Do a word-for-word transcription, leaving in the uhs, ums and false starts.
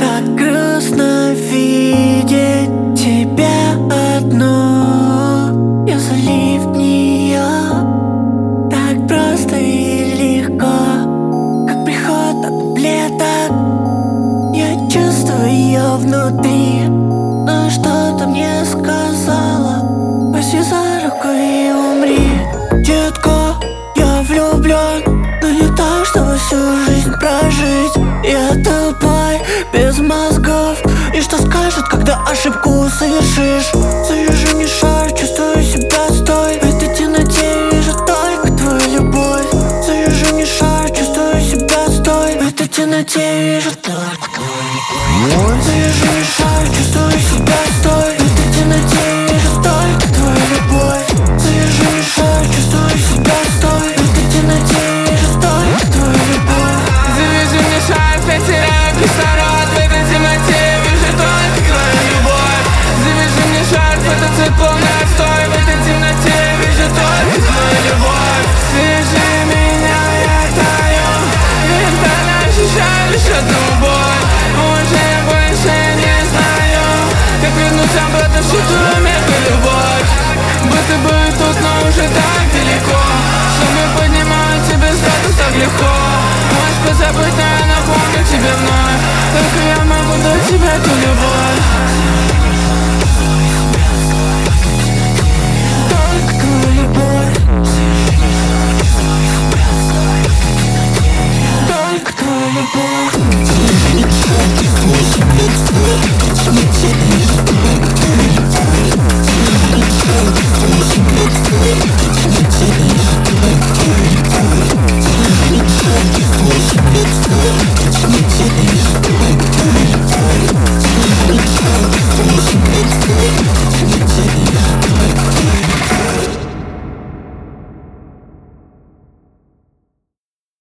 Так грустно видеть тебя одну. Я залив в нее так просто и легко, как приход таблеток. Я чувствую ее внутри, но что-то мне сказала: возьми за руку и умри. Детка, я влюблен, но не так, чтобы всю жизнь прожить. Я тупой, без мозгов, и что скажет, когда ошибку совершишь? Завяжи мне шар, чувствую себя стой. В этой темноте вижу только твою любовь. Завяжи мне шар, чувствую себя стой. В этой темноте вижу только твою любовь. Завяжи мне шар, чувствую себя стой. В этой темноте вижу только твою любовь. Завяжи мне шар, чувствую себя стой. В этой темноте вижу только твою любовь. Завяжи мне шарф, я теряю кислород. В этой темноте вижу только твою любовь. Завяжи мне шарф, это цвет полный отстой. В этой темноте вижу только твою любовь. Свяжи меня, я таю, ментально ощущаю лишь одну боль. Уже больше не знаю, как вернуться обратно в чувствую мягкую любовь. Будто бы тут, но уже так далеко. Шумы поднимают тебе статус так легко. Можешь позабыть, но я напомню тебе вновь. Только я могу до тебя.